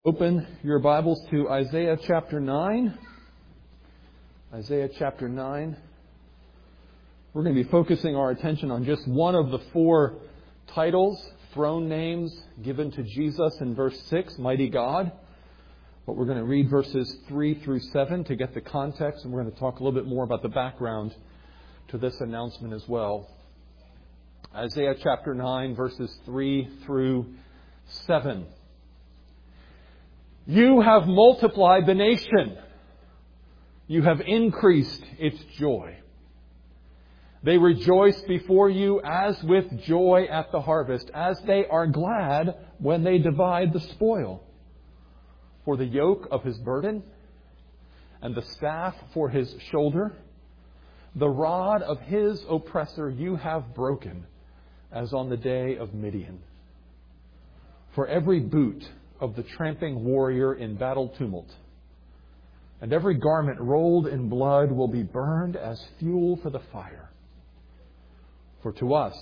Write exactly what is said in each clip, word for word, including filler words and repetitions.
Open your Bibles to Isaiah chapter nine. Isaiah chapter nine. We're going to be focusing our attention on just one of the four titles, throne names given to Jesus in verse six, Mighty God. But we're going to read verses three through seven to get the context, and we're going to talk a little bit more about the background to this announcement as well. Isaiah chapter nine, verses three through seven. You have multiplied the nation. You have increased its joy. They rejoice before you as with joy at the harvest, as they are glad when they divide the spoil. For the yoke of his burden and the staff for his shoulder, the rod of his oppressor you have broken, as on the day of Midian. For every boot of the tramping warrior in battle tumult, and every garment rolled in blood will be burned as fuel for the fire. For to us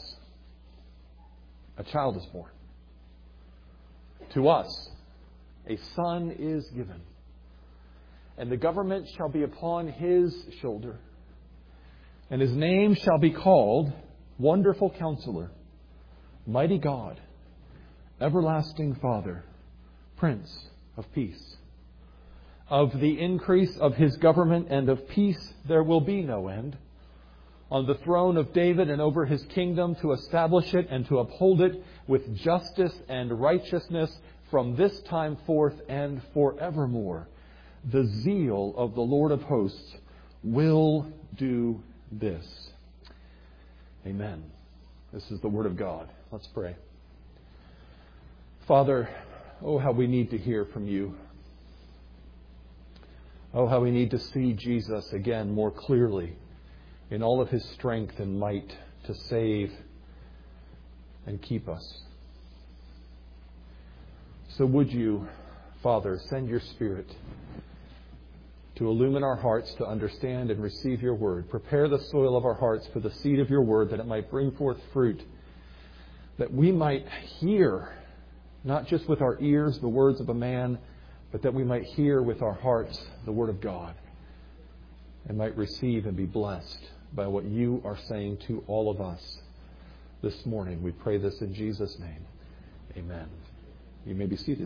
a child is born. To us a son is given, and the government shall be upon his shoulder, and his name shall be called Wonderful Counselor, Mighty God, Everlasting Father, Prince of Peace. Of the increase of his government and of peace there will be no end. On the throne of David and over his kingdom, to establish it and to uphold it with justice and righteousness from this time forth and forevermore. The zeal of the Lord of hosts will do this. Amen. This is the word of God. Let's pray. Father, oh, how we need to hear from you. Oh, how we need to see Jesus again more clearly in all of his strength and might to save and keep us. So would you, Father, send your Spirit to illumine our hearts to understand and receive your word. Prepare the soil of our hearts for the seed of your word, that it might bring forth fruit, that we might hear, not just with our ears, the words of a man, but that we might hear with our hearts the word of God and might receive and be blessed by what you are saying to all of us this morning. We pray this in Jesus' name. Amen. You may be seated.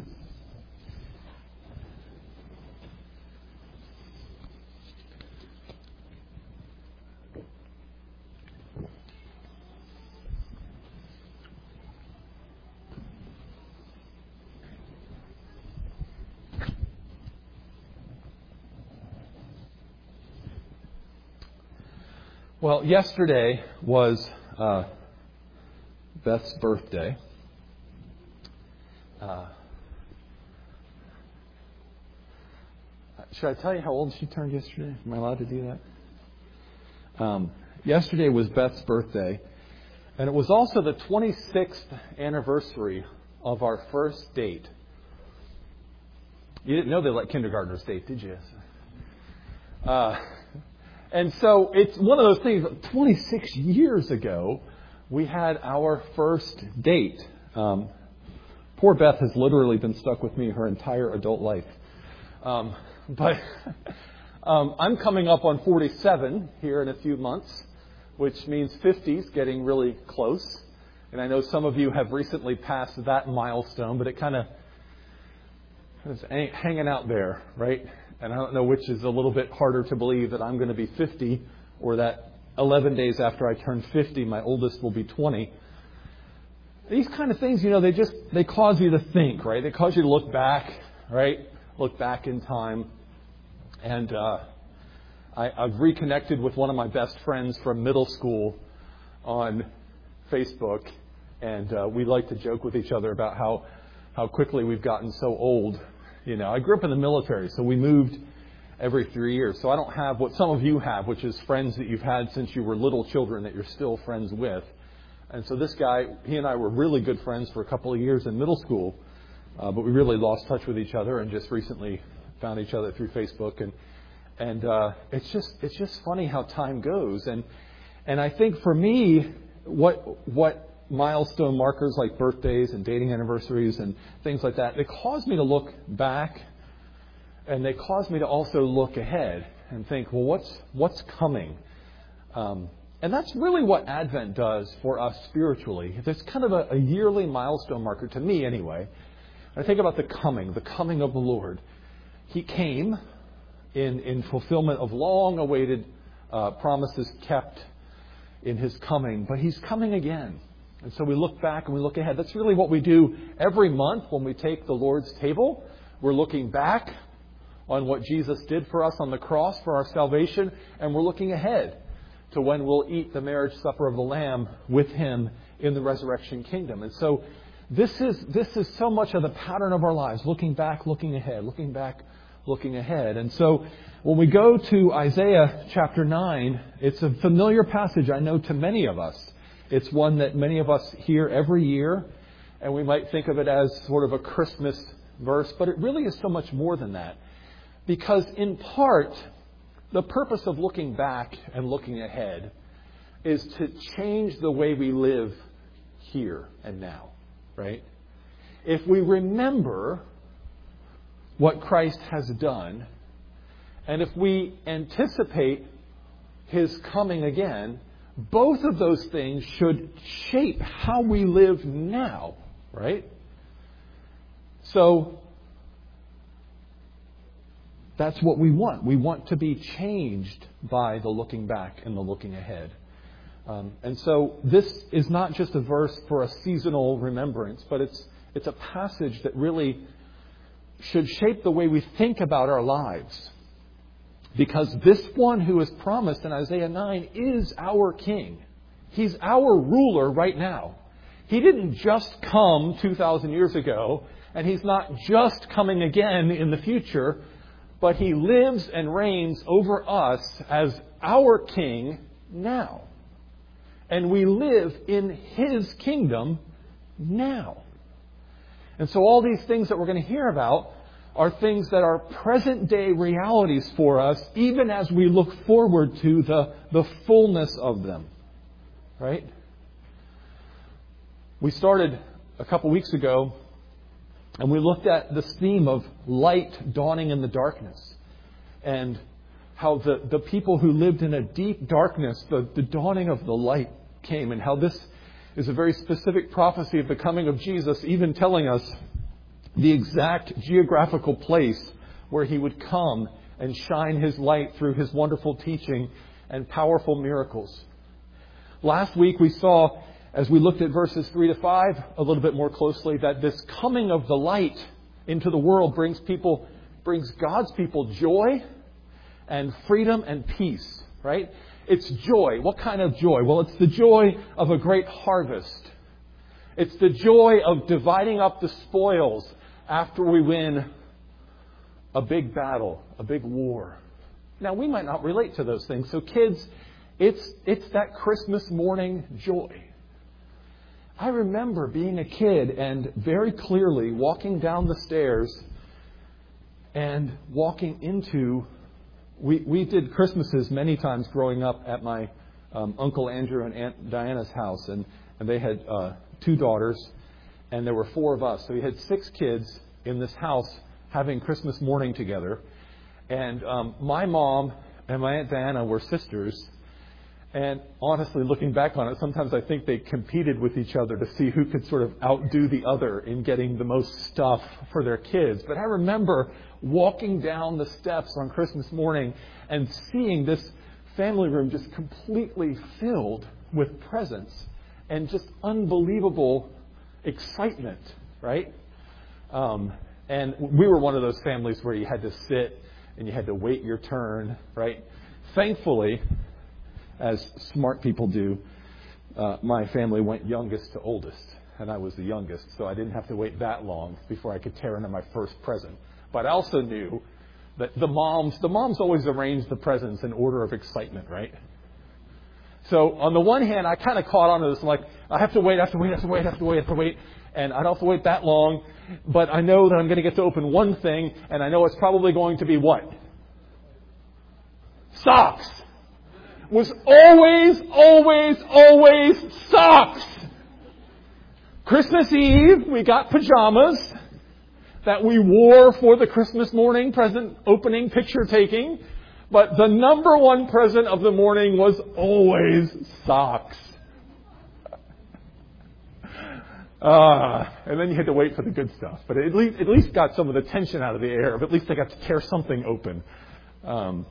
Well, yesterday was uh, Beth's birthday. Uh, should I tell you how old she turned yesterday? Am I allowed to do that? Um, yesterday was Beth's birthday, and it was also the twenty-sixth anniversary of our first date. You didn't know they let kindergartners date, did you? Uh And so it's one of those things, twenty-six years ago, we had our first date. Um, poor Beth has literally been stuck with me her entire adult life. Um, but um, I'm coming up on forty-seven here in a few months, which means fifty is getting really close. And I know some of you have recently passed that milestone, but it kind of is hanging out there, right? And I don't know which is a little bit harder to believe, that I'm going to be fifty, or that eleven days after I turn fifty, my oldest will be twenty. These kind of things, you know, they just, they cause you to think, right? They cause you to look back, right? Look back in time. And uh, I, I've reconnected with one of my best friends from middle school on Facebook. And uh, we like to joke with each other about how, how quickly we've gotten so old. You know, I grew up in the military, so we moved every three years. So I don't have what some of you have, which is friends that you've had since you were little children that you're still friends with. And so this guy, he and I were really good friends for a couple of years in middle school, uh, but we really lost touch with each other and just recently found each other through Facebook. And and uh, it's just it's just funny how time goes. And and I think for me, what what milestone markers like birthdays and dating anniversaries and things like that, they cause me to look back, and they cause me to also look ahead and think, well, what's what's coming? Um, and that's really what Advent does for us spiritually. It's kind of a, a yearly milestone marker, to me anyway. I think about the coming, the coming of the Lord. He came in, in fulfillment of long-awaited uh, promises kept in His coming, but He's coming again. And so we look back and we look ahead. That's really what we do every month when we take the Lord's table. We're looking back on what Jesus did for us on the cross for our salvation, and we're looking ahead to when we'll eat the marriage supper of the Lamb with Him in the resurrection kingdom. And so this is this is so much of the pattern of our lives, looking back, looking ahead, looking back, looking ahead. And so when we go to Isaiah chapter nine, it's a familiar passage, I know, to many of us. It's one that many of us hear every year, and we might think of it as sort of a Christmas verse, but it really is so much more than that. Because in part, the purpose of looking back and looking ahead is to change the way we live here and now, right? If we remember what Christ has done, and if we anticipate His coming again, both of those things should shape how we live now, right? So that's what we want. We want to be changed by the looking back and the looking ahead. Um, and so this is not just a verse for a seasonal remembrance, but it's it's a passage that really should shape the way we think about our lives. Because this one who is promised in Isaiah nine is our King. He's our ruler right now. He didn't just come two thousand years ago, and He's not just coming again in the future, but He lives and reigns over us as our King now. And we live in His kingdom now. And so all these things that we're going to hear about are things that are present day realities for us, even as we look forward to the, the fullness of them. Right? We started a couple weeks ago, and we looked at this theme of light dawning in the darkness. And how the, the people who lived in a deep darkness, the, the dawning of the light came. And how this is a very specific prophecy of the coming of Jesus, even telling us the exact geographical place where He would come and shine His light through His wonderful teaching and powerful miracles. Last week we saw, as we looked at verses three to five a little bit more closely, that this coming of the light into the world brings people, brings God's people joy and freedom and peace, right? It's joy. What kind of joy? Well, it's the joy of a great harvest. It's the joy of dividing up the spoils after we win a big battle, a big war. Now, we might not relate to those things. So kids, it's it's that Christmas morning joy. I remember being a kid and very clearly walking down the stairs and walking into... We, we did Christmases many times growing up at my um, Uncle Andrew and Aunt Diana's house. And, and they had uh, two daughters, and there were four of us. So we had six kids in this house having Christmas morning together. And um, my mom and my Aunt Diana were sisters. And honestly, looking back on it, sometimes I think they competed with each other to see who could sort of outdo the other in getting the most stuff for their kids. But I remember walking down the steps on Christmas morning and seeing this family room just completely filled with presents and just unbelievable excitement, right? Um, and we were one of those families where you had to sit and you had to wait your turn, right? Thankfully, as smart people do, uh, my family went youngest to oldest, and I was the youngest, so I didn't have to wait that long before I could tear into my first present. But I also knew that the moms, the moms always arranged the presents in order of excitement, right? So on the one hand, I kind of caught on to this, like, I have to wait, I have to wait, I have to wait, I have to wait, I have to wait, and I don't have to wait that long, but I know that I'm going to get to open one thing, and I know it's probably going to be what? Socks! Was always, always, always socks. Christmas Eve, we got pajamas that we wore for the Christmas morning present opening picture taking. But the number one present of the morning was always socks. Uh, and then you had to wait for the good stuff. But at least, at least got some of the tension out of the air. But at least I got to tear something open. Um,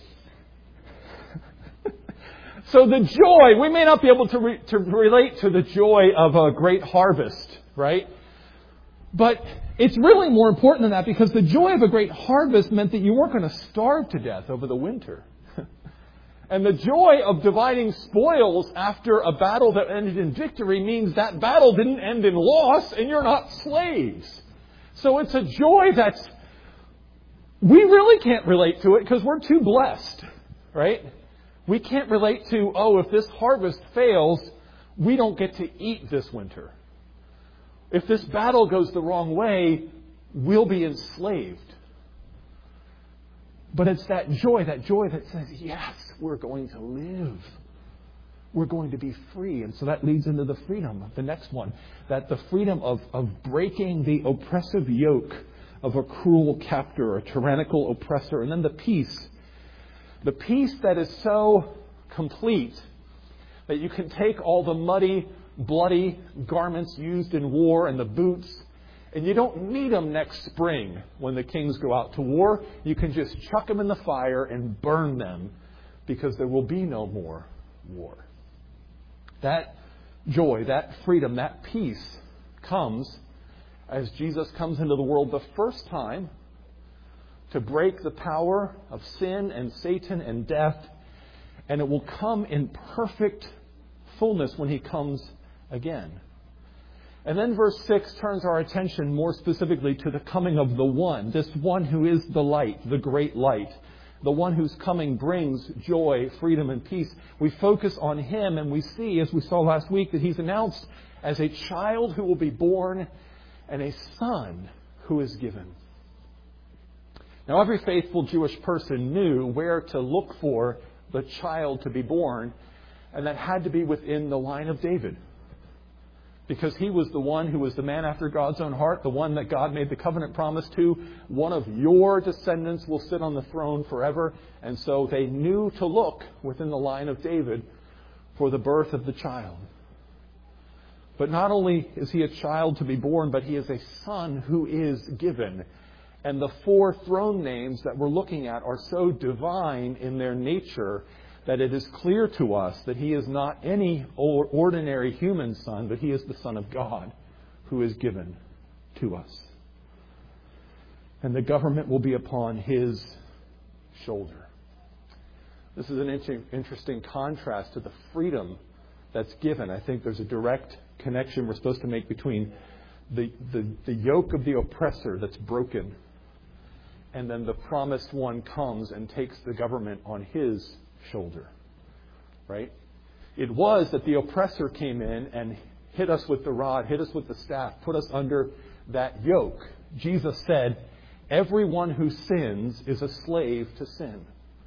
so the joy, we may not be able to, re, to relate to the joy of a great harvest, right? But it's really more important than that, because the joy of a great harvest meant that you weren't going to starve to death over the winter. And the joy of dividing spoils after a battle that ended in victory means that battle didn't end in loss and you're not slaves. So it's a joy that's, we really can't relate to it because we're too blessed, right? We can't relate to, oh, if this harvest fails, we don't get to eat this winter. If this battle goes the wrong way, we'll be enslaved. But it's that joy, that joy that says, yes, we're going to live. We're going to be free. And so that leads into the freedom of the next one. That the freedom of, of breaking the oppressive yoke of a cruel captor, a tyrannical oppressor. And then the peace. The peace that is so complete that you can take all the muddy, bloody garments used in war and the boots, and you don't need them next spring when the kings go out to war. You can just chuck them in the fire and burn them because there will be no more war. That joy, that freedom, that peace comes as Jesus comes into the world the first time to break the power of sin and Satan and death. And it will come in perfect fullness when He comes again. And then verse six turns our attention more specifically to the coming of the One, this One who is the light, the great light, the One whose coming brings joy, freedom, and peace. We focus on Him, and we see, as we saw last week, that He's announced as a child who will be born and a Son who is given. Now, every faithful Jewish person knew where to look for the child to be born, and that had to be within the line of David. Because he was the one who was the man after God's own heart, the one that God made the covenant promise to. One of your descendants will sit on the throne forever. And so they knew to look within the line of David for the birth of the child. But not only is he a child to be born, but he is a son who is given. And the four throne names that we're looking at are so divine in their nature that it is clear to us that he is not any ordinary human son, but he is the Son of God who is given to us. And the government will be upon his shoulder. This is an interesting contrast to the freedom that's given. I think there's a direct connection we're supposed to make between the, the, the yoke of the oppressor that's broken, and then the promised one comes and takes the government on his shoulder, right? It was that the oppressor came in and hit us with the rod, hit us with the staff, put us under that yoke. Jesus said, everyone who sins is a slave to sin.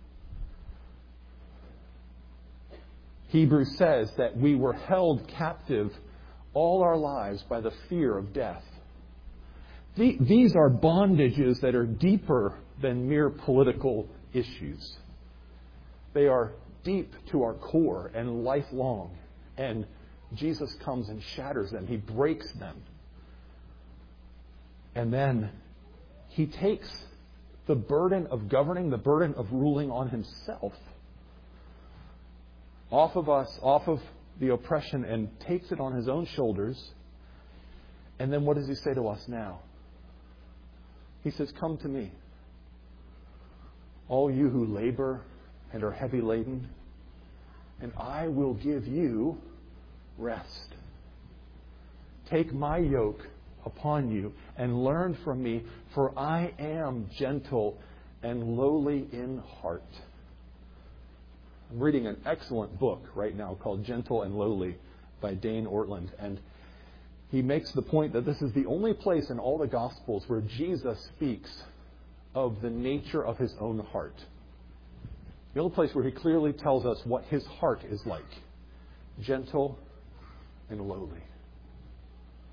Hebrews says that we were held captive all our lives by the fear of death. These are bondages that are deeper than mere political issues. They are deep to our core and lifelong. And Jesus comes and shatters them. He breaks them. And then He takes the burden of governing, the burden of ruling on Himself, off of us, off of the oppression, and takes it on His own shoulders. And then what does He say to us now? He says, come to me, all you who labor and are heavy laden, and I will give you rest. Take my yoke upon you and learn from me, for I am gentle and lowly in heart. I'm reading an excellent book right now called Gentle and Lowly by Dane Ortland, and he makes the point that this is the only place in all the Gospels where Jesus speaks of the nature of His own heart. The only place where He clearly tells us what His heart is like. Gentle and lowly.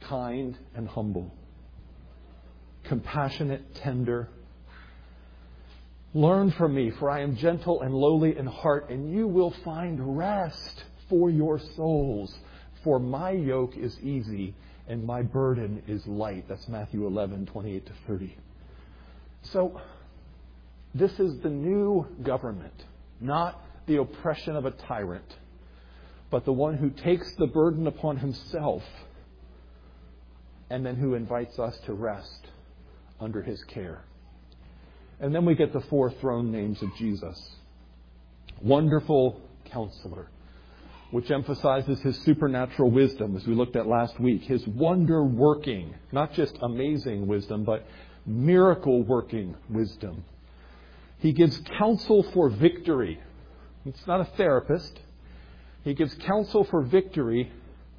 kind and humble, compassionate, tender. Learn from me, for I am gentle and lowly in heart, and you will find rest for your souls. For my yoke is easy and my burden is light. That's Matthew eleven, twenty-eight to thirty. So, this is the new government, not the oppression of a tyrant, but the one who takes the burden upon himself and then who invites us to rest under his care. And then we get the four throne names of Jesus. Wonderful Counselor, which emphasizes his supernatural wisdom, as we looked at last week. His wonder-working, not just amazing wisdom, but miracle-working wisdom. He gives counsel for victory. It's not a therapist. He gives counsel for victory,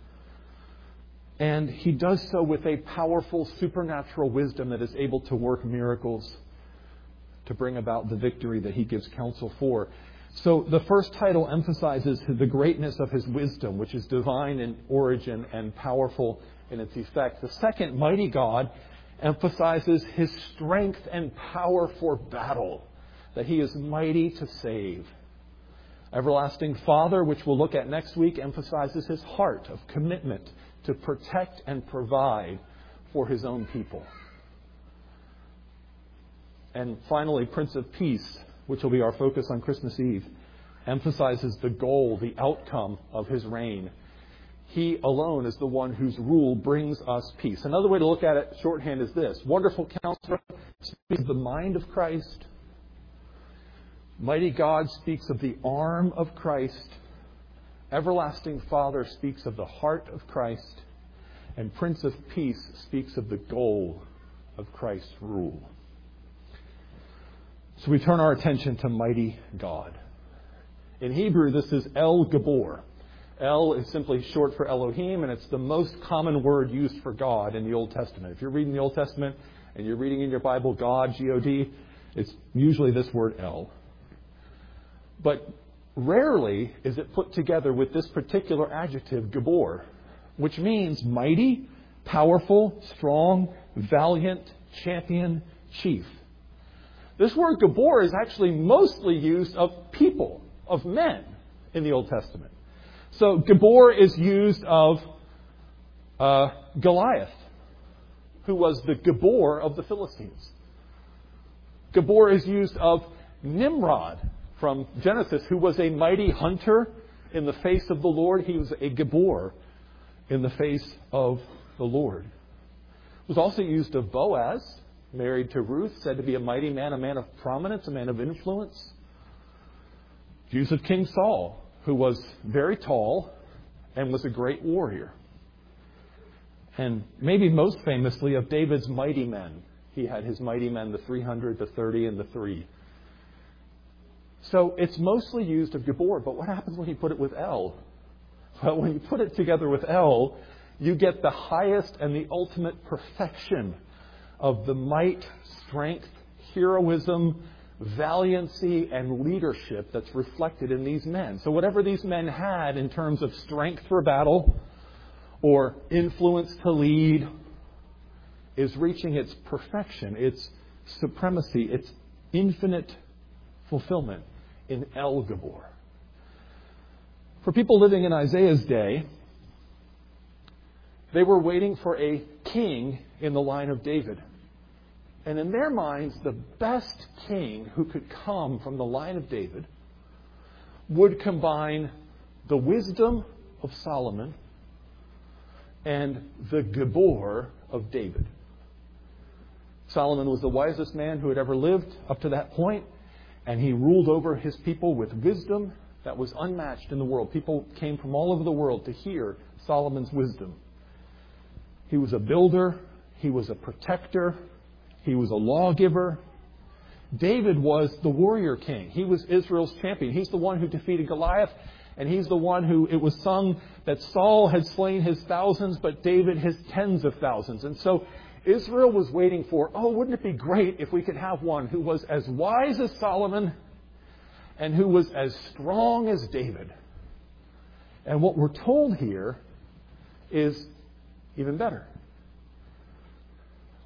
and he does so with a powerful supernatural wisdom that is able to work miracles to bring about the victory that he gives counsel for. So the first title emphasizes the greatness of his wisdom, which is divine in origin and powerful in its effect. The second, Mighty God, emphasizes his strength and power for battle, that he is mighty to save. Everlasting Father, which we'll look at next week, emphasizes his heart of commitment to protect and provide for his own people. And finally, Prince of Peace, which will be our focus on Christmas Eve, emphasizes the goal, the outcome of his reign. He alone is the one whose rule brings us peace. Another way to look at it, shorthand, is this. Wonderful Counselor speaks of the mind of Christ. Mighty God speaks of the arm of Christ. Everlasting Father speaks of the heart of Christ. And Prince of Peace speaks of the goal of Christ's rule. So we turn our attention to Mighty God. In Hebrew, this is El Gabor. El is simply short for Elohim, and it's the most common word used for God in the Old Testament. If you're reading the Old Testament and you're reading in your Bible God, G O D, it's usually this word El. But rarely is it put together with this particular adjective, Gabor, which means mighty, powerful, strong, valiant, champion, chief. This word Gabor is actually mostly used of people, of men in the Old Testament. So Gabor is used of uh, Goliath, who was the Gabor of the Philistines. Gabor is used of Nimrod from Genesis, who was a mighty hunter in the face of the Lord. He was a Gabor in the face of the Lord. It was also used of Boaz, married to Ruth, said to be a mighty man, a man of prominence, a man of influence. Used of King Saul, who was very tall and was a great warrior. And maybe most famously of David's mighty men. He had his mighty men, the three hundred, the thirty, and the three. So it's mostly used of Gabor, but what happens when you put it with El? Well, when you put it together with El, you get the highest and the ultimate perfection of the might, strength, heroism, valiancy, and leadership that's reflected in these men. So whatever these men had in terms of strength for battle or influence to lead is reaching its perfection, its supremacy, its infinite fulfillment in El Gabor. For people living in Isaiah's day, they were waiting for a king in the line of David. And in their minds, the best king who could come from the line of David would combine the wisdom of Solomon and the Gabor of David. Solomon was the wisest man who had ever lived up to that point, and he ruled over his people with wisdom that was unmatched in the world. People came from all over the world to hear Solomon's wisdom. He was a builder. He was a protector. He was a lawgiver. David was the warrior king. He was Israel's champion. He's the one who defeated Goliath, and he's the one who, it was sung that Saul had slain his thousands, but David his tens of thousands. And so Israel was waiting for, oh, wouldn't it be great if we could have one who was as wise as Solomon and who was as strong as David. And what we're told here is even better.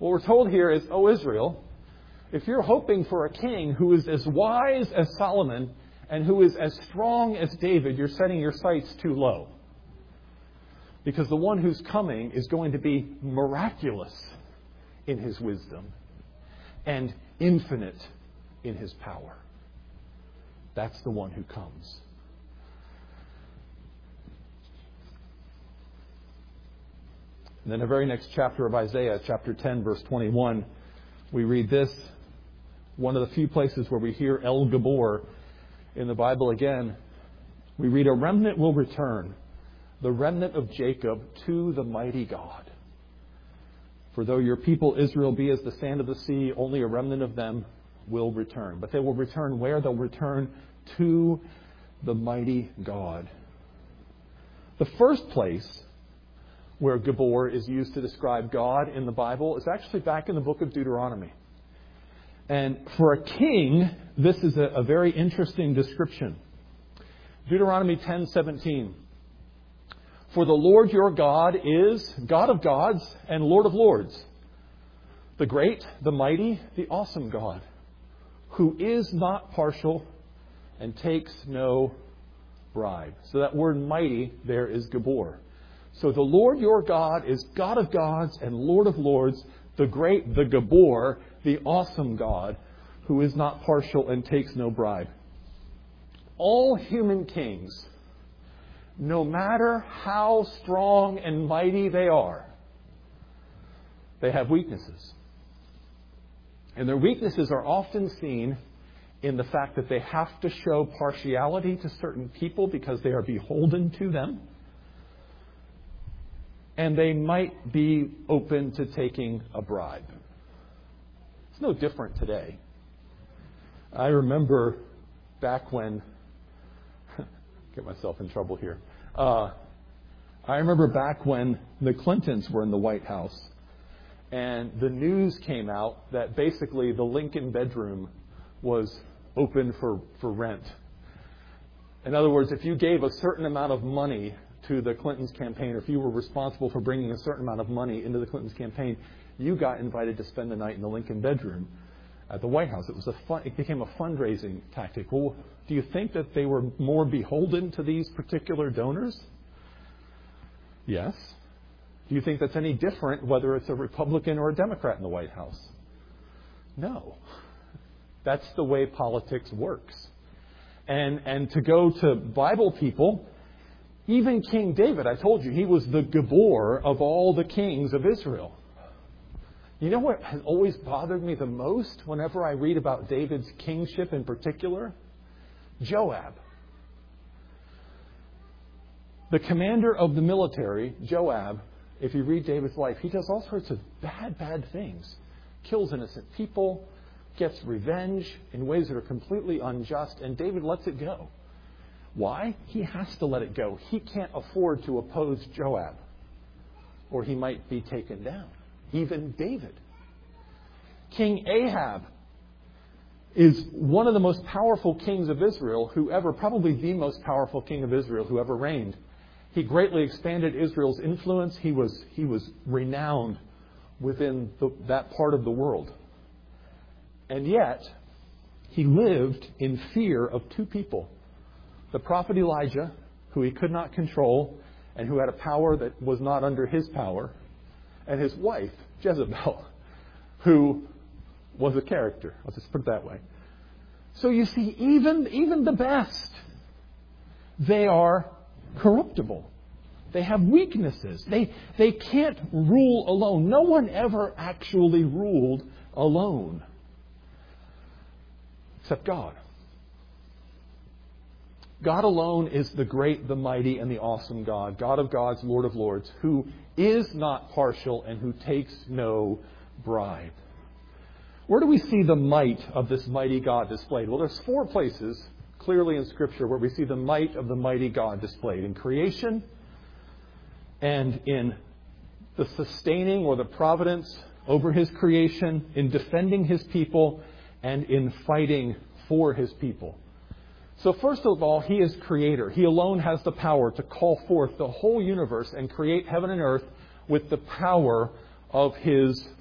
What we're told here is, "O Israel, if you're hoping for a king who is as wise as Solomon and who is as strong as David, you're setting your sights too low. Because the one who's coming is going to be miraculous in his wisdom and infinite in his power. That's the one who comes." And then the very next chapter of Isaiah, chapter ten, verse twenty-one, we read this. One of the few places where we hear El Gabor in the Bible again. We read, "A remnant will return, the remnant of Jacob, to the mighty God. For though your people Israel be as the sand of the sea, only a remnant of them will return." But they will return where? They'll return to the mighty God. The first place where Gabor is used to describe God in the Bible is actually back in the book of Deuteronomy. And for a king, this is a, a very interesting description. Deuteronomy ten seventeen. "For the Lord your God is God of gods and Lord of lords, the great, the mighty, the awesome God, who is not partial and takes no bribe." So that word mighty there is Gabor. So the Lord your God is God of gods and Lord of lords, the great, the Gabor, the awesome God, who is not partial and takes no bribe. All human kings, no matter how strong and mighty they are, they have weaknesses. And their weaknesses are often seen in the fact that they have to show partiality to certain people because they are beholden to them. And they might be open to taking a bribe. It's no different today. I remember back when, get myself in trouble here. Uh, I remember back when the Clintons were in the White House and the news came out that basically the Lincoln bedroom was open for, for rent. In other words, if you gave a certain amount of money to the Clintons' campaign, or if you were responsible for bringing a certain amount of money into the Clintons' campaign, you got invited to spend the night in the Lincoln bedroom at the White House. It was a fun, it became a fundraising tactic. Well, do you think that they were more beholden to these particular donors? Yes. Do you think that's any different whether it's a Republican or a Democrat in the White House? No. That's the way politics works. And and to go to Bible people, even King David, I told you, he was the Gabor of all the kings of Israel. You know what has always bothered me the most whenever I read about David's kingship in particular? Joab. The commander of the military, Joab, if you read David's life, he does all sorts of bad, bad things. Kills innocent people, gets revenge in ways that are completely unjust, and David lets it go. Why? He has to let it go. He can't afford to oppose Joab, or he might be taken down. Even David. King Ahab is one of the most powerful kings of Israel who ever, probably the most powerful king of Israel who ever reigned. He greatly expanded Israel's influence. He was, he was renowned within the, that part of the world. And yet, he lived in fear of two people. The prophet Elijah, who he could not control and who had a power that was not under his power, and his wife, Jezebel, who was a character. I'll just put it that way. So you see, even, even the best, they are corruptible. They have weaknesses. They, they can't rule alone. No one ever actually ruled alone, except God. God alone is the great, the mighty, and the awesome God, God of gods, Lord of lords, who is not partial and who takes no bribe. Where do we see the might of this mighty God displayed? Well, there's four places clearly in Scripture where we see the might of the mighty God displayed. In creation, and in the sustaining or the providence over His creation, in defending His people, and in fighting for His people. So first of all, He is creator. He alone has the power to call forth the whole universe and create heaven and earth with the power of His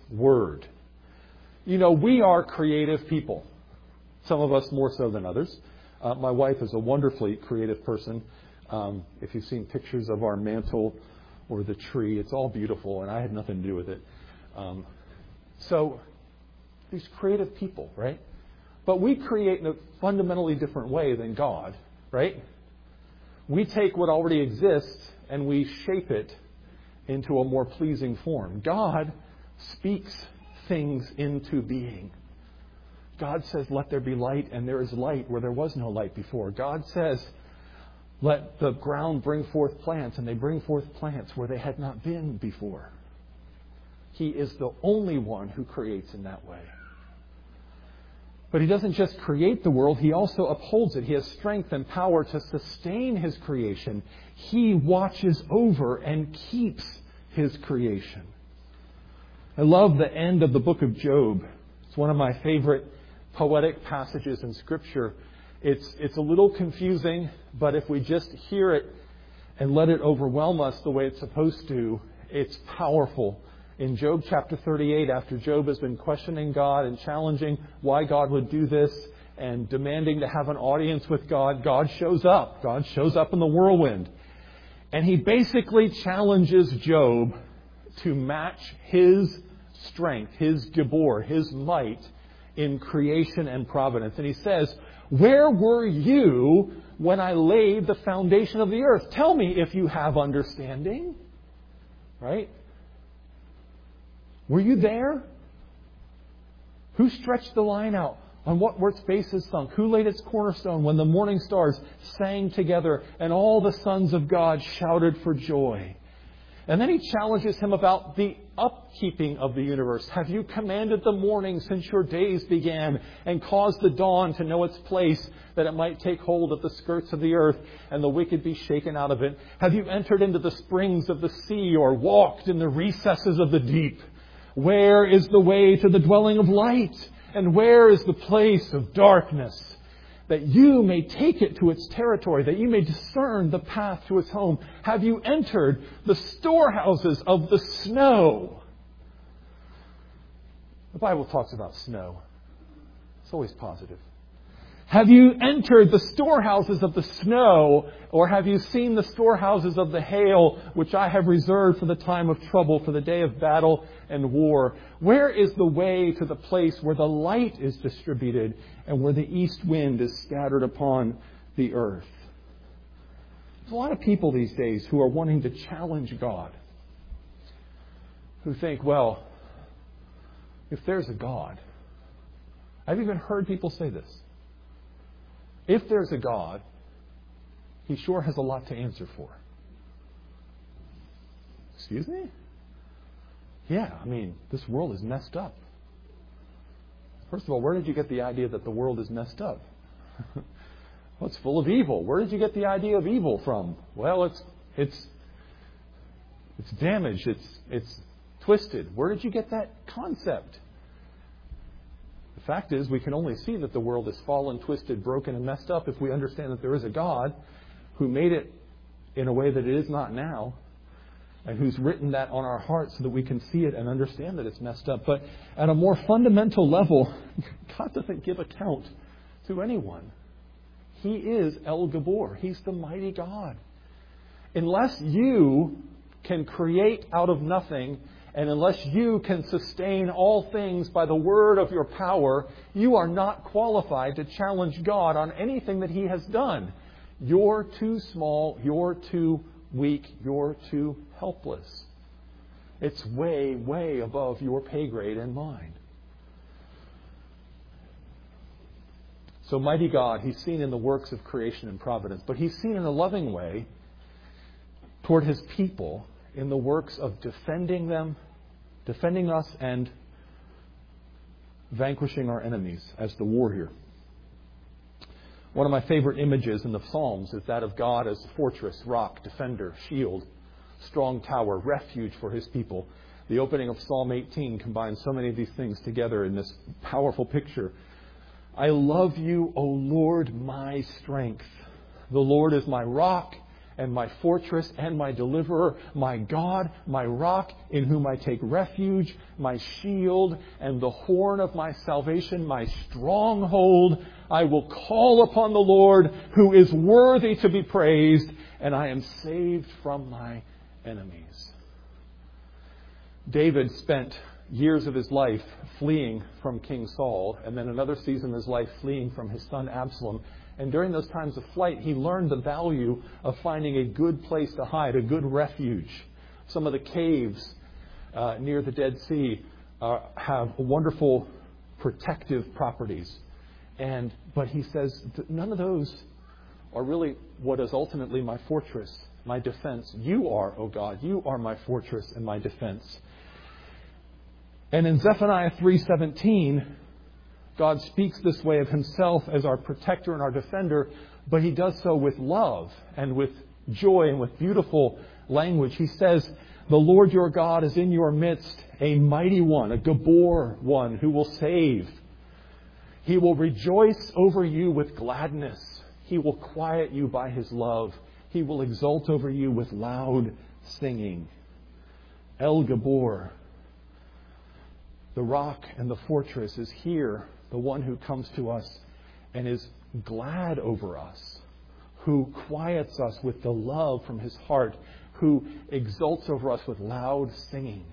Word. You know, we are creative people. Some of us more so than others. Uh, my wife is a wonderfully creative person. Um, if you've seen pictures of our mantle or the tree, it's all beautiful, and I had nothing to do with it. Um, so, these creative people, right? But we create in a fundamentally different way than God, right? We take what already exists and we shape it into a more pleasing form. God speaks things into being. God says, let there be light, and there is light where there was no light before. God says, let the ground bring forth plants, and they bring forth plants where they had not been before. He is the only one who creates in that way. But He doesn't just create the world, He also upholds it. He has strength and power to sustain His creation. He watches over and keeps His creation. I love the end of the book of Job. It's one of my favorite poetic passages in Scripture. It's, it's a little confusing, but if we just hear it and let it overwhelm us the way it's supposed to, it's powerful. In Job chapter thirty-eight, after Job has been questioning God and challenging why God would do this and demanding to have an audience with God, God shows up. God shows up in the whirlwind. And He basically challenges Job to match his strength, his gibor, his might in creation and providence. And He says, where were you when I laid the foundation of the earth? Tell me if you have understanding. Right? Were you there? Who stretched the line out? On what were its bases sunk? Who laid its cornerstone when the morning stars sang together and all the sons of God shouted for joy? And then He challenges him about the upkeeping of the universe. Have you commanded the morning since your days began and caused the dawn to know its place, that it might take hold of the skirts of the earth and the wicked be shaken out of it? Have you entered into the springs of the sea or walked in the recesses of the deep? Where is the way to the dwelling of light? And where is the place of darkness? That you may take it to its territory, that you may discern the path to its home. Have you entered the storehouses of the snow? The Bible talks about snow. It's always positive. Have you entered the storehouses of the snow, or have you seen the storehouses of the hail, which I have reserved for the time of trouble, for the day of battle and war? Where is the way to the place where the light is distributed and where the east wind is scattered upon the earth? There's a lot of people these days who are wanting to challenge God, who think, well, if there's a God, I've even heard people say this, if there's a God, He sure has a lot to answer for. Excuse me? Yeah, I mean, this world is messed up. First of all, where did you get the idea that the world is messed up? Well, it's full of evil. Where did you get the idea of evil from? Well, it's it's it's damaged. It's it's twisted. Where did you get that concept? The fact is, we can only see that the world is fallen, twisted, broken, and messed up if we understand that there is a God who made it in a way that it is not now, and who's written that on our hearts so that we can see it and understand that it's messed up. But at a more fundamental level, God doesn't give account to anyone. He is El Gabor. He's the mighty God. Unless you can create out of nothing, and unless you can sustain all things by the word of your power, you are not qualified to challenge God on anything that He has done. You're too small, you're too weak, you're too helpless. It's way, way above your pay grade and mine. So mighty God, He's seen in the works of creation and providence, but He's seen in a loving way toward His people in the works of defending them, defending us, and vanquishing our enemies as the warrior. One of my favorite images in the Psalms is that of God as fortress, rock, defender, shield, strong tower, refuge for His people. The opening of Psalm eighteen combines so many of these things together in this powerful picture. I love you, O Lord, my strength. The Lord is my rock and my fortress and my deliverer, my God, my rock, in whom I take refuge, my shield and the horn of my salvation, my stronghold. I will call upon the Lord, who is worthy to be praised, and I am saved from my enemies. David spent years of his life fleeing from King Saul, and then another season of his life fleeing from his son Absalom. And during those times of flight, he learned the value of finding a good place to hide, a good refuge. Some of the caves uh, near the Dead Sea uh, have wonderful protective properties. And but he says none of those are really what is ultimately my fortress, my defense. You are, O God, you are my fortress and my defense. And in Zephaniah three seventeen, God speaks this way of himself as our protector and our defender, but he does so with love and with joy and with beautiful language. He says, the Lord your God is in your midst, a mighty one, a Gabor one who will save. He will rejoice over you with gladness. He will quiet you by his love. He will exult over you with loud singing. El Gabor, the rock and the fortress, is here, the one who comes to us and is glad over us, who quiets us with the love from his heart, who exults over us with loud singing.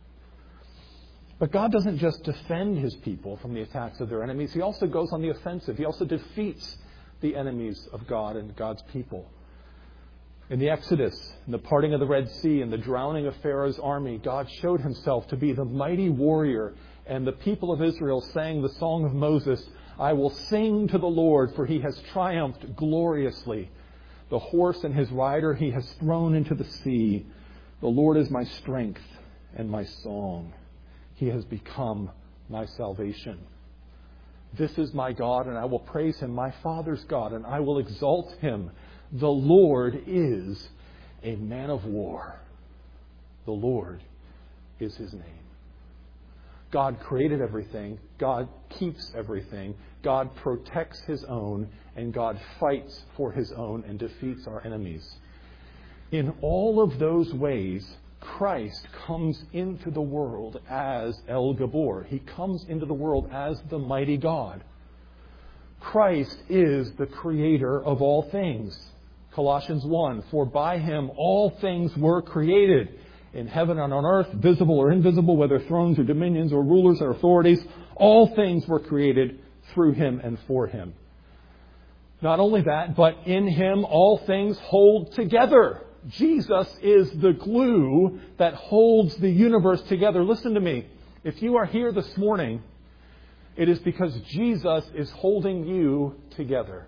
But God doesn't just defend his people from the attacks of their enemies. He also goes on the offensive. He also defeats the enemies of God and God's people. In the Exodus, in the parting of the Red Sea, and the drowning of Pharaoh's army, God showed himself to be the mighty warrior, and the people of Israel sang the song of Moses, I will sing to the Lord, for he has triumphed gloriously. The horse and his rider he has thrown into the sea. The Lord is my strength and my song. He has become my salvation. This is my God, and I will praise him, my Father's God, and I will exalt him. The Lord is a man of war. The Lord is his name. God created everything. God keeps everything. God protects his own, and God fights for his own and defeats our enemies. In all of those ways, Christ comes into the world as El Gabor. He comes into the world as the mighty God. Christ is the creator of all things. Colossians one, for by him all things were created, in heaven and on earth, visible or invisible, whether thrones or dominions or rulers or authorities. All things were created through him and for him. Not only that, but in him all things hold together. Jesus is the glue that holds the universe together. Listen to me. If you are here this morning, it is because Jesus is holding you together.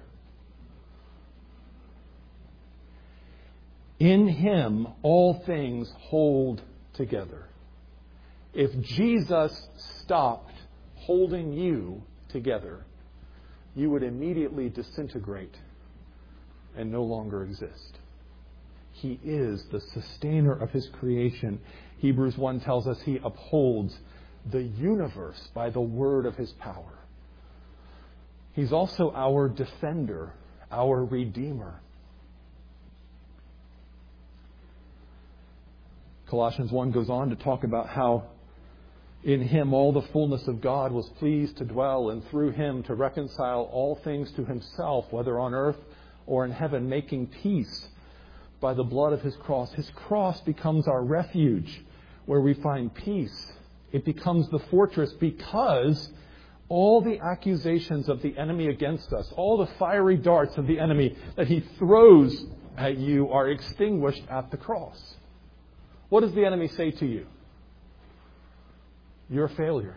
In him, all things hold together. If Jesus stopped holding you together, you would immediately disintegrate and no longer exist. He is the sustainer of his creation. Hebrews one tells us he upholds the universe by the word of his power. He's also our defender, our redeemer. Colossians one goes on to talk about how in him all the fullness of God was pleased to dwell, and through him to reconcile all things to himself, whether on earth or in heaven, making peace by the blood of his cross. His cross becomes our refuge where we find peace. It becomes the fortress because all the accusations of the enemy against us, all the fiery darts of the enemy that he throws at you are extinguished at the cross. What does the enemy say to you? You're a failure.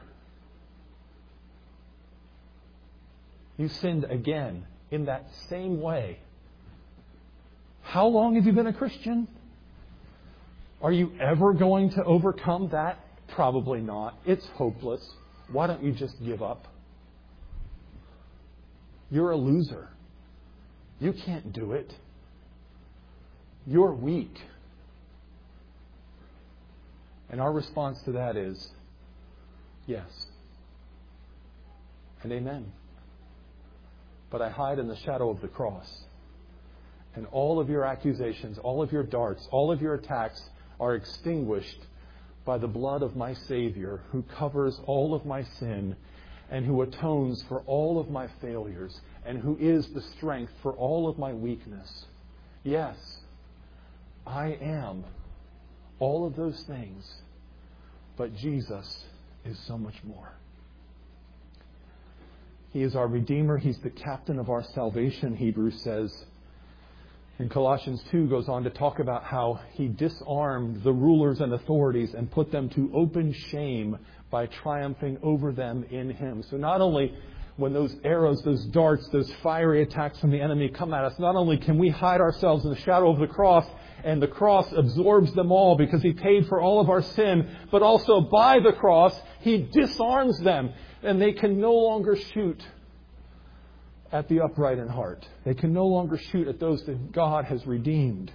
You sinned again in that same way. How long have you been a Christian? Are you ever going to overcome that? Probably not. It's hopeless. Why don't you just give up? You're a loser. You can't do it. You're weak. And our response to that is, yes. And amen. But I hide in the shadow of the cross. And all of your accusations, all of your darts, all of your attacks are extinguished by the blood of my Savior, who covers all of my sin and who atones for all of my failures and who is the strength for all of my weakness. Yes, I am all of those things, but Jesus is so much more. He is our Redeemer. He's the captain of our salvation, Hebrews says. And Colossians two goes on to talk about how He disarmed the rulers and authorities and put them to open shame by triumphing over them in Him. So not only when those arrows, those darts, those fiery attacks from the enemy come at us, not only can we hide ourselves in the shadow of the cross and the cross absorbs them all because He paid for all of our sin, but also by the cross He disarms them and they can no longer shoot at the upright in heart. They can no longer shoot at those that God has redeemed.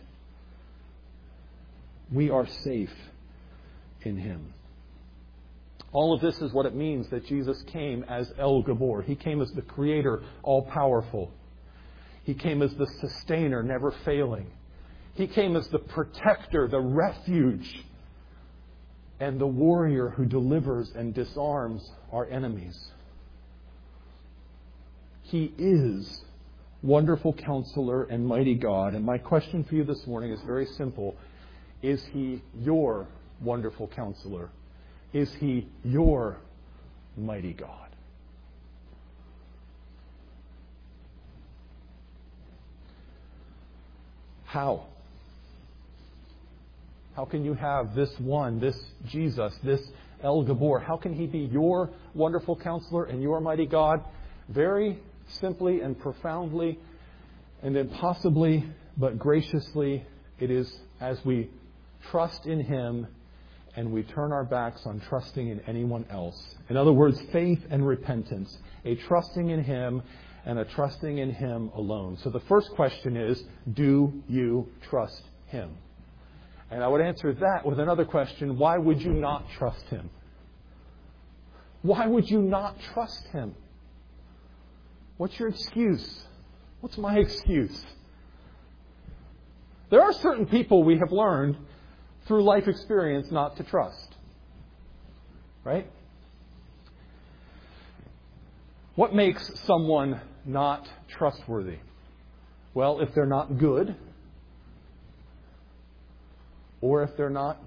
We are safe in Him. All of this is what it means that Jesus came as El Gabor. He came as the Creator, all-powerful. He came as the Sustainer, never failing. He came as the Protector, the Refuge, and the Warrior who delivers and disarms our enemies. He is Wonderful Counselor and Mighty God. And my question for you this morning is very simple. Is He your Wonderful Counselor? Is He your Mighty God? How? How can you have this one, this Jesus, this El Gabor? How can He be your Wonderful Counselor and your Mighty God? Very simply and profoundly and impossibly but graciously, it is as we trust in Him and we turn our backs on trusting in anyone else. In other words, faith and repentance, a trusting in Him and a trusting in Him alone. So the first question is, do you trust Him? And I would answer that with another question, why would you not trust Him? Why would you not trust Him? What's your excuse? What's my excuse? There are certain people we have learned through life experience not to trust. Right? What makes someone not trustworthy? Well, if they're not good, or if they're not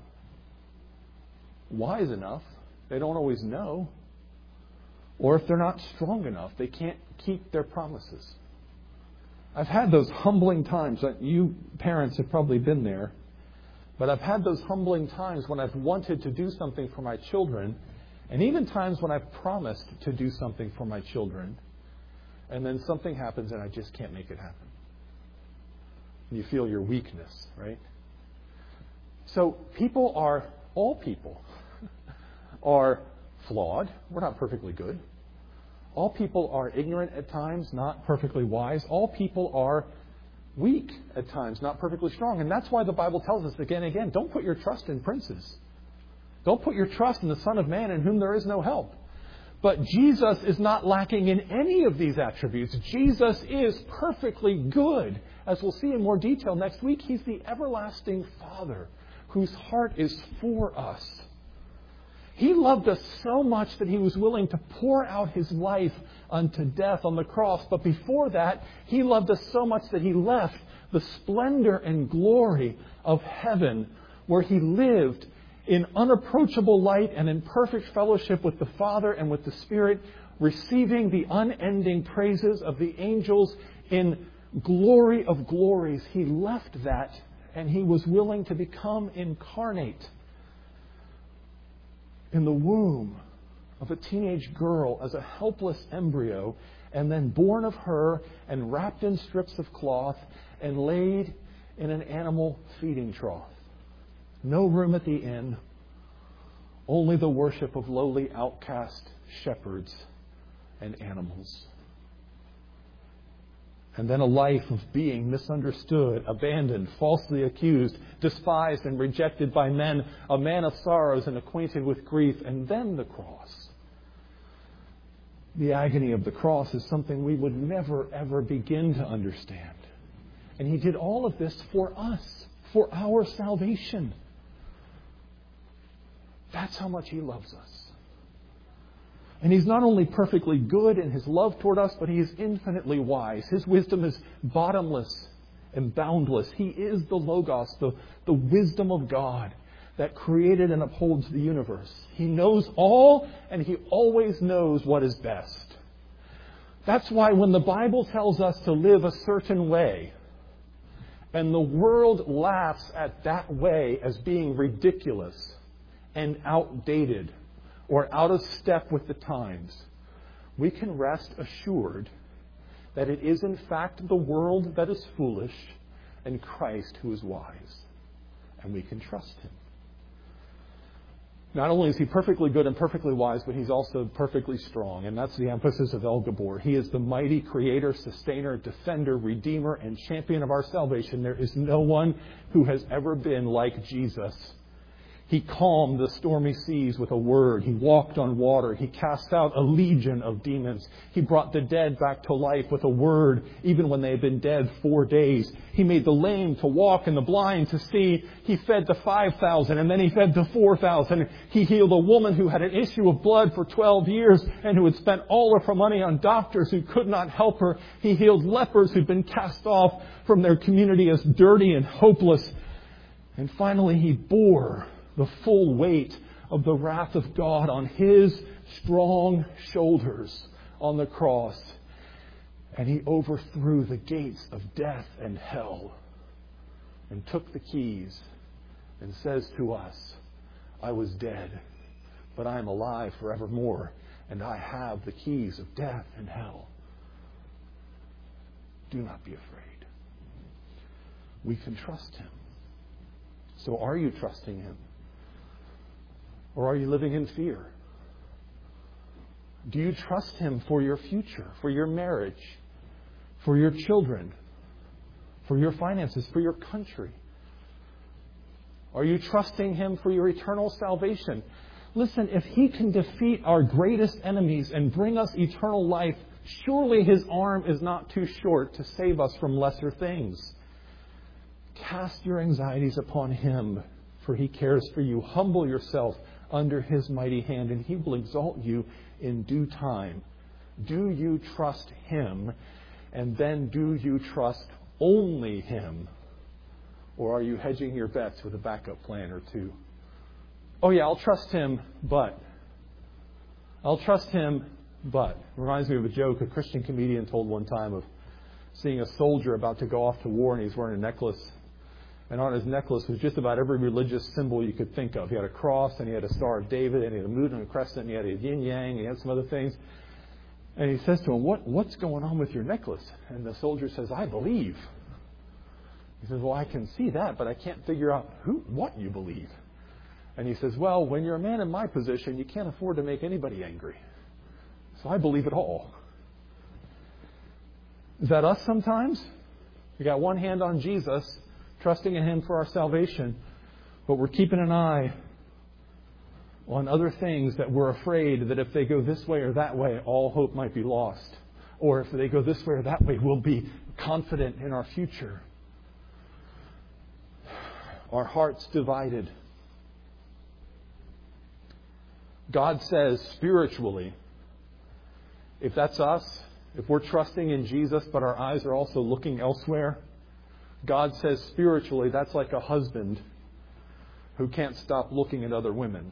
wise enough, they don't always know, or if they're not strong enough, they can't keep their promises. I've had those humbling times. You parents have probably been there. But I've had those humbling times when I've wanted to do something for my children, and even times when I've promised to do something for my children, and then something happens and I just can't make it happen. And you feel your weakness, right? So people are, all people are flawed. We're not perfectly good. All people are ignorant at times, not perfectly wise. All people are weak at times, not perfectly strong. And that's why the Bible tells us again and again, don't put your trust in princes. Don't put your trust in the Son of Man in whom there is no help. But Jesus is not lacking in any of these attributes. Jesus is perfectly good. As we'll see in more detail next week, He's the everlasting Father whose heart is for us. He loved us so much that He was willing to pour out His life unto death on the cross. But before that, He loved us so much that He left the splendor and glory of heaven, where He lived in unapproachable light and in perfect fellowship with the Father and with the Spirit, receiving the unending praises of the angels in glory of glories. He left that and He was willing to become incarnate in the womb of a teenage girl as a helpless embryo, and then born of her and wrapped in strips of cloth and laid in an animal feeding trough. No room at the inn, only the worship of lowly outcast shepherds and animals. And then a life of being misunderstood, abandoned, falsely accused, despised and rejected by men, a man of sorrows and acquainted with grief, and then the cross. The agony of the cross is something we would never, ever begin to understand. And He did all of this for us, for our salvation. That's how much He loves us. And He's not only perfectly good in His love toward us, but He is infinitely wise. His wisdom is bottomless and boundless. He is the Logos, the, the wisdom of God that created and upholds the universe. He knows all, and He always knows what is best. That's why when the Bible tells us to live a certain way, and the world laughs at that way as being ridiculous and outdated or out of step with the times, we can rest assured that it is in fact the world that is foolish and Christ who is wise. And we can trust Him. Not only is He perfectly good and perfectly wise, but He's also perfectly strong. And that's the emphasis of El Gabor. He is the mighty creator, sustainer, defender, redeemer, and champion of our salvation. There is no one who has ever been like Jesus. He calmed the stormy seas with a word. He walked on water. He cast out a legion of demons. He brought the dead back to life with a word, even when they had been dead four days. He made the lame to walk and the blind to see. He fed the five thousand and then He fed the four thousand. He healed a woman who had an issue of blood for twelve years and who had spent all of her money on doctors who could not help her. He healed lepers who'd been cast off from their community as dirty and hopeless. And finally, He bore the full weight of the wrath of God on His strong shoulders on the cross. And He overthrew the gates of death and hell and took the keys and says to us, I was dead, but I am alive forevermore, and I have the keys of death and hell. Do not be afraid. We can trust Him. So are you trusting Him? Or are you living in fear? Do you trust Him for your future, for your marriage, for your children, for your finances, for your country? Are you trusting Him for your eternal salvation? Listen, if He can defeat our greatest enemies and bring us eternal life, surely His arm is not too short to save us from lesser things. Cast your anxieties upon Him, for He cares for you. Humble yourself under His mighty hand, and He will exalt you in due time. Do you trust Him? And then do you trust only Him? Or are you hedging your bets with a backup plan or two? Oh yeah, I'll trust Him, but. I'll trust Him, but. Reminds me of a joke a Christian comedian told one time of seeing a soldier about to go off to war, and he's wearing a necklace. And on his necklace was just about every religious symbol you could think of. He had a cross, and he had a Star of David, and he had a moon and a crescent, and he had a yin-yang, and he had some other things. And he says to him, what, what's going on with your necklace? And the soldier says, I believe. He says, well, I can see that, but I can't figure out who, what you believe. And he says, well, when you're a man in my position, you can't afford to make anybody angry. So I believe it all. Is that us sometimes? We got one hand on Jesus, trusting in Him for our salvation, but we're keeping an eye on other things that we're afraid that if they go this way or that way, all hope might be lost. Or if they go this way or that way, we'll be confident in our future. Our hearts divided. God says spiritually, if that's us, if we're trusting in Jesus, but our eyes are also looking elsewhere, God says spiritually, that's like a husband who can't stop looking at other women.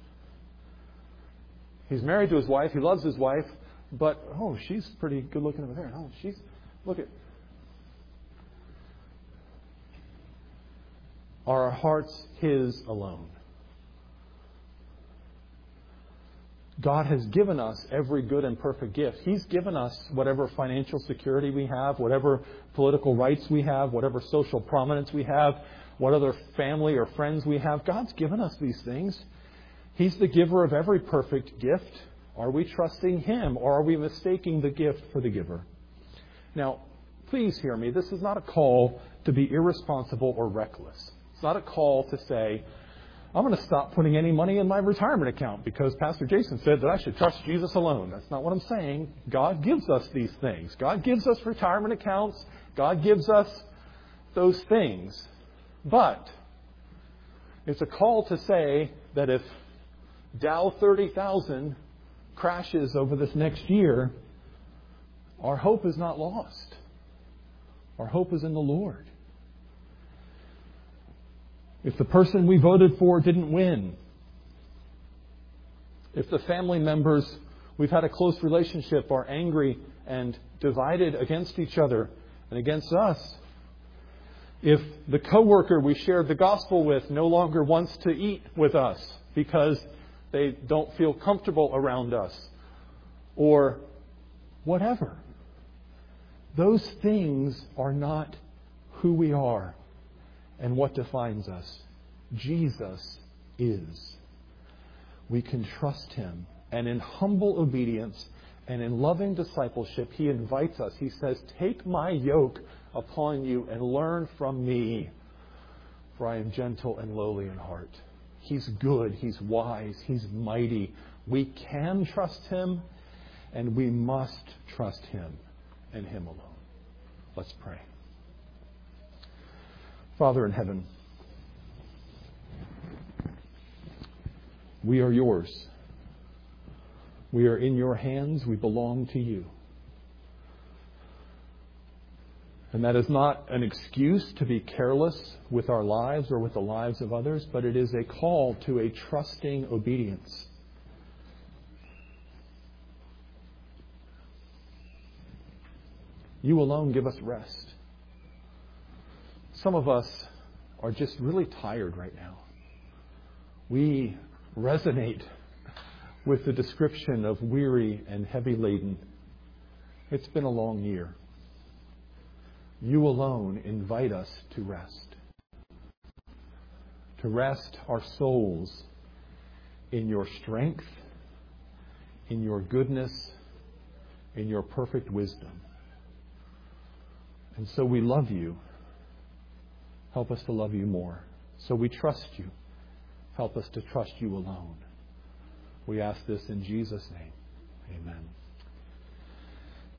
He's married to his wife. He loves his wife. But, oh, she's pretty good looking over there. Oh, she's, look at. Are our hearts His alone? God has given us every good and perfect gift. He's given us whatever financial security we have, whatever political rights we have, whatever social prominence we have, what other family or friends we have. God's given us these things. He's the giver of every perfect gift. Are we trusting Him, or are we mistaking the gift for the giver? Now, please hear me. This is not a call to be irresponsible or reckless. It's not a call to say, I'm going to stop putting any money in my retirement account because Pastor Jason said that I should trust Jesus alone. That's not what I'm saying. God gives us these things. God gives us retirement accounts. God gives us those things. But it's a call to say that if Dow thirty thousand crashes over this next year, our hope is not lost. Our hope is in the Lord. If the person we voted for didn't win, if the family members we've had a close relationship are angry and divided against each other and against us, if the coworker we shared the gospel with no longer wants to eat with us because they don't feel comfortable around us, or whatever, those things are not who we are and what defines us. Jesus is. We can trust Him. And in humble obedience and in loving discipleship, He invites us. He says, "Take my yoke upon you and learn from me, for I am gentle and lowly in heart." He's good. He's wise. He's mighty. We can trust Him, and we must trust Him and Him alone. Let's pray. Father in heaven, we are yours. We are in your hands. We belong to you. And that is not an excuse to be careless with our lives or with the lives of others, but it is a call to a trusting obedience. You alone give us rest. Some of us are just really tired right now. We resonate with the description of weary and heavy laden. It's been a long year. You alone invite us to rest. To rest our souls in your strength, in your goodness, in your perfect wisdom. And so we love you. Help us to love you more. So we trust you. Help us to trust you alone. We ask this in Jesus' name. Amen.